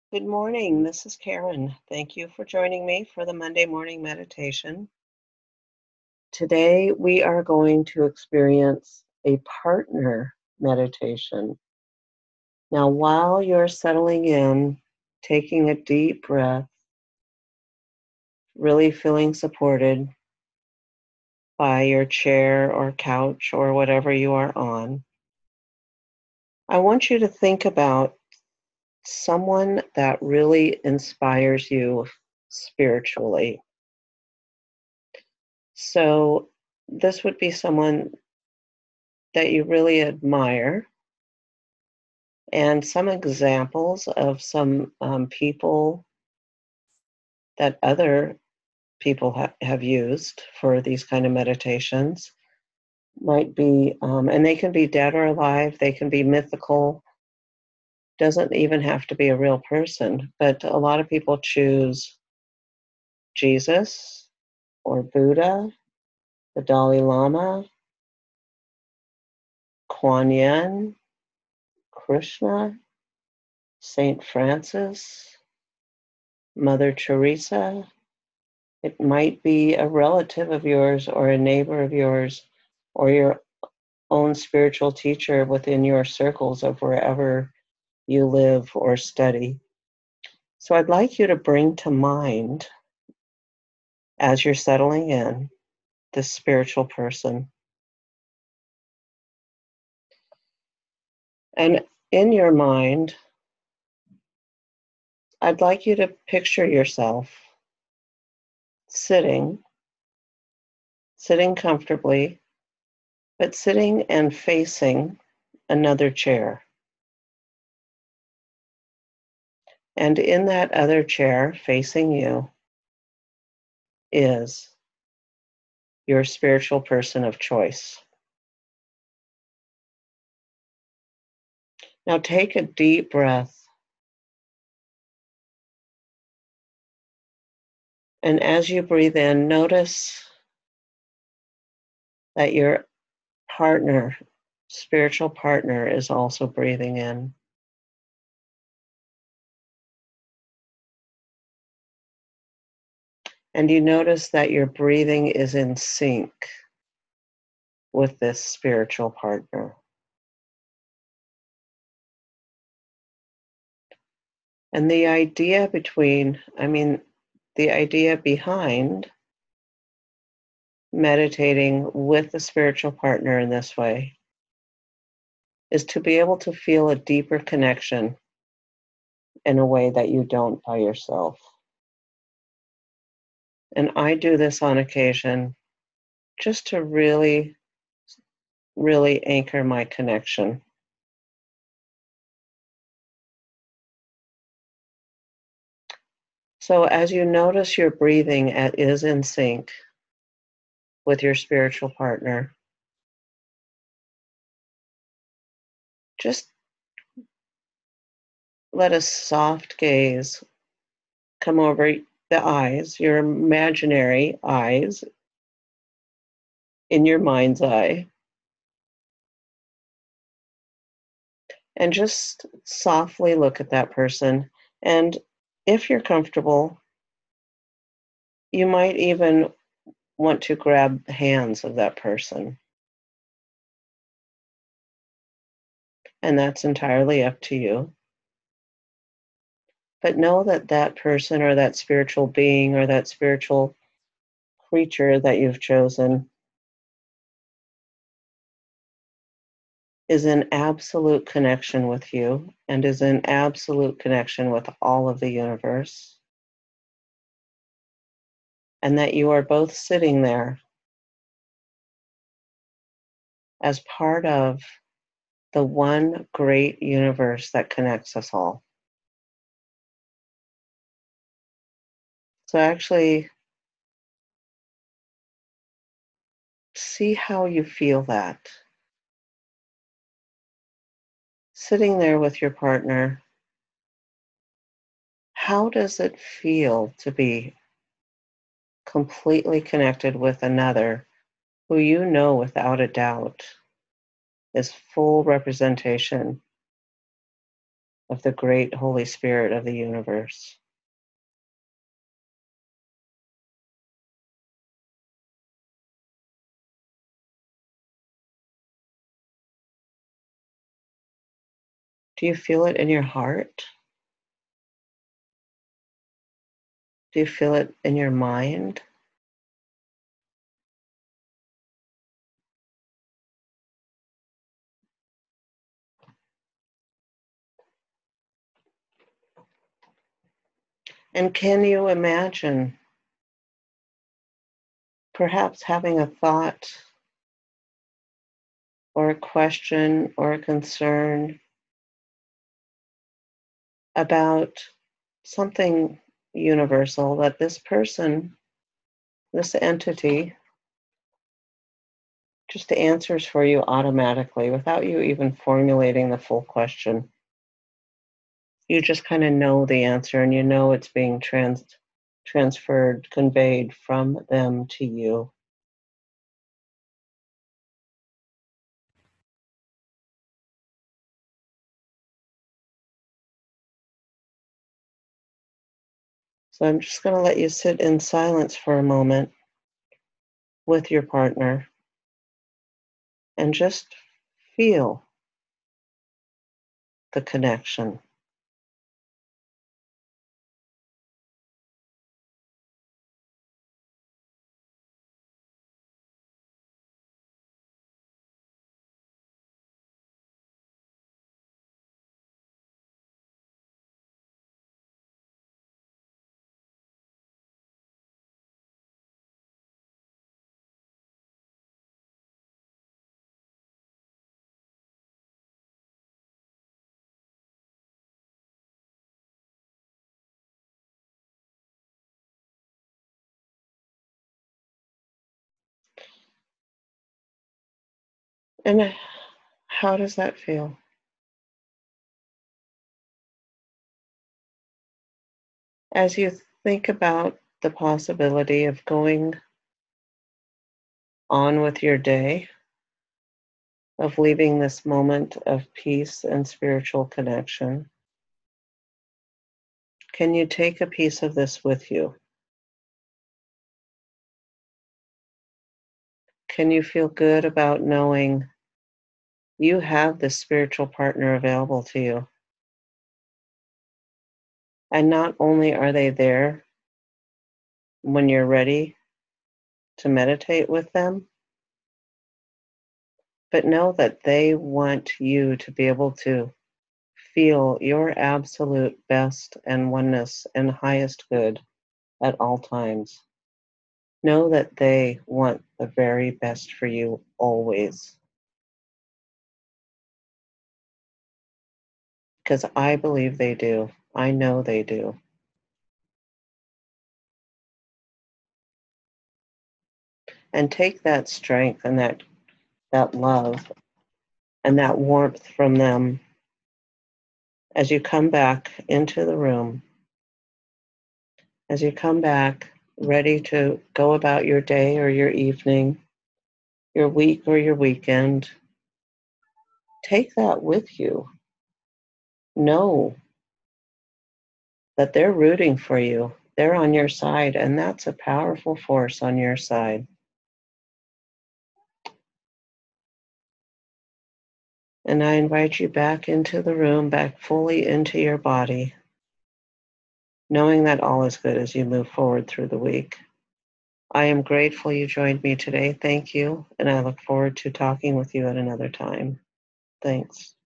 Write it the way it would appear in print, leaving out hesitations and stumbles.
Good morning. This is Karen. Thank you for joining me for the Monday morning meditation. Today, we are going to experience a partner meditation. Now, while you're settling in, taking a deep breath, really feeling supported by your chair or couch or whatever you are on, I want you to think about someone that really inspires you spiritually. So, this would be someone that you really admire, and some examples of some people that other people have used for these kind of meditations might be, and they can be dead or alive, they can be mythical, doesn't even have to be a real person, but a lot of people choose Jesus or Buddha, the Dalai Lama, Kuan Yin, Krishna, Saint Francis, Mother Teresa. It might be a relative of yours or a neighbor of yours or your own spiritual teacher within your circles of wherever you live or study. So I'd like you to bring to mind, as you're settling in, this spiritual person. And in your mind, I'd like you to picture yourself sitting, sitting comfortably, but sitting and facing another chair. And in that other chair facing you is your spiritual person of choice. Now take a deep breath. And as you breathe in, notice that your partner, spiritual partner, is also breathing in. And you notice that your breathing is in sync with this spiritual partner. And the idea the idea behind meditating with the spiritual partner in this way is to be able to feel a deeper connection in a way that you don't by yourself. And I do this on occasion just to really, really anchor my connection. So as you notice your breathing is in sync with your spiritual partner, just let a soft gaze come over the eyes, your imaginary eyes in your mind's eye, and just softly look at that person. And if you're comfortable, you might even want to grab the hands of that person. And that's entirely up to you. But know that that person or that spiritual being or that spiritual creature that you've chosen is in absolute connection with you and is in absolute connection with all of the universe. And that you are both sitting there as part of the one great universe that connects us all. So actually see how you feel that. Sitting there with your partner, how does it feel to be completely connected with another who you know without a doubt is full representation of the great Holy Spirit of the universe. Do you feel it in your heart? Do you feel it in your mind? And can you imagine perhaps having a thought or a question or a concern about something universal that this person, this entity, just answers for you automatically without you even formulating the full question? You just kind of know the answer and you know it's being transferred, conveyed from them to you. So I'm just going to let you sit in silence for a moment with your partner and just feel the connection. And how does that feel? As you think about the possibility of going on with your day, of leaving this moment of peace and spiritual connection, can you take a piece of this with you? Can you feel good about knowing you have this spiritual partner available to you? And not only are they there when you're ready to meditate with them, but know that they want you to be able to feel your absolute best and oneness and highest good at all times. Know that they want the very best for you always. Because I believe they do. I know they do. And take that strength and that love and that warmth from them as you come back into the room, as you come back ready to go about your day or your evening, your week or your weekend. Take that with you. Know that they're rooting for you. They're on your side, and that's a powerful force on your side. And I invite you back into the room, back fully into your body, knowing that all is good as you move forward through the week. I am grateful you joined me today. Thank you. And I look forward to talking with you at another time. Thanks.